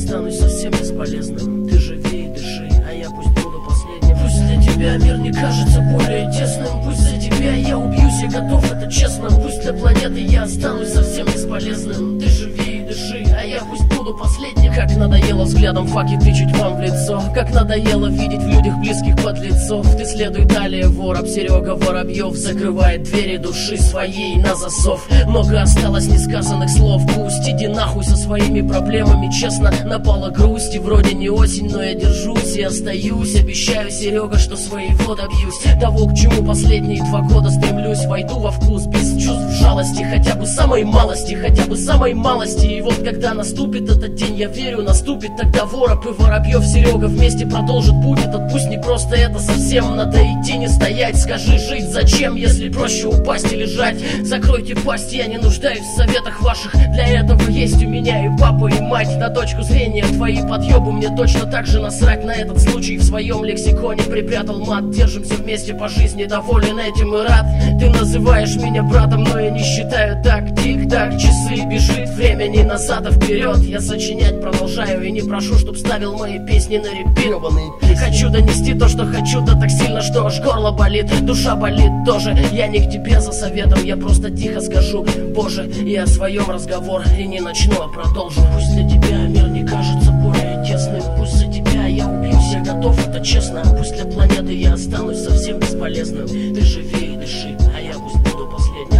останусь совсем бесполезным. Ты живи и дыши, а я пусть буду последним. Пусть для тебя мир не кажется более тесным. Пусть за тебя я убьюсь, я готов, это честно. Пусть для планеты я останусь совсем бесполезным. Ты живи и дыши, а я пусть буду последним. Как надоело взглядом факи тычуть вам в лицо. Как надоело видеть в людях близких подлецов. Ты следуй далее, вороб Серега Воробьев закрывает двери души своей на засов. Много осталось несказанных слов. Пусть иди нахуй со своими проблемами. Честно, напала грусть, и вроде не осень, но я держусь и остаюсь. Обещаю, Серега, что своего добьюсь. Того, к чему последние 2 года стремлюсь. Войду во вкус без чувств жалости. Хотя бы самой малости, хотя бы самой малости. И вот когда наступит этот день, я верю, наступит тогда Вороб и Воробьев. Серега вместе продолжит путь этот. Пусть не просто это совсем. Надо идти, не стоять. Скажи, жить зачем, если проще упасть и лежать? Закройте пасть, я не нуждаюсь в советах ваших. Для этого есть у меня и папа, и мать. На точку зрения твои подъебы мне точно так же насрать. На этот случай в своем лексиконе припрятал мат. Держимся вместе по жизни, доволен этим и рад. Ты называешь меня братом, но я не считаю так. Тик-так, часы бежит, времени назад, а вперед. Я сочинять продолжаю и не прошу, чтоб ставил мои песни на репированные песни. Хочу донести то, что хочу, да так сильно, что аж горло болит, душа болит тоже. Я не к тебе за советом, я просто тихо скажу: Боже, я о своем разговор и не начну, а продолжу. Пусть для тебя мир не кажется более тесным. Пусть за тебя я убьюсь, я готов, это честно. Пусть для планеты я останусь совсем бесполезным. Ты живи и дыши, а я пусть буду последним.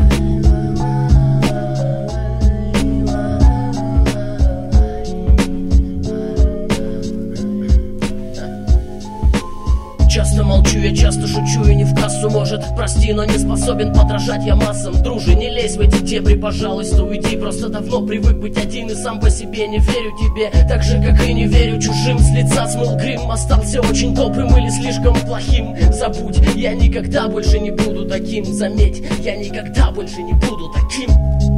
Часто молчу, я часто шучу и не в кассу, может, прости, но не способен подражать я массам. Дружи, не лезь в эти дебри, пожалуйста, уйди. Просто давно привык быть один и сам по себе не верю тебе. Так же, как и не верю чужим. С лица смыл грим, остался очень добрым или слишком плохим. Забудь, я никогда больше не буду таким. Заметь, я никогда больше не буду таким.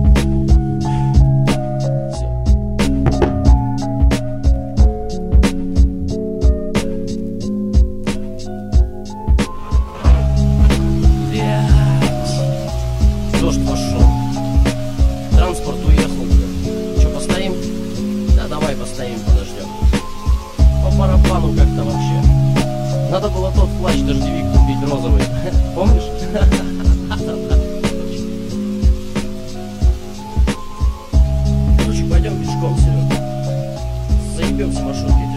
Дождь пошел, транспорт уехал. Че, постоим? Да, давай постоим, подождем. По барабану как-то вообще. Надо было тот плащ-дождевик купить розовый. Помнишь? Короче, пойдем пешком, Серега. Заебемся маршрутки.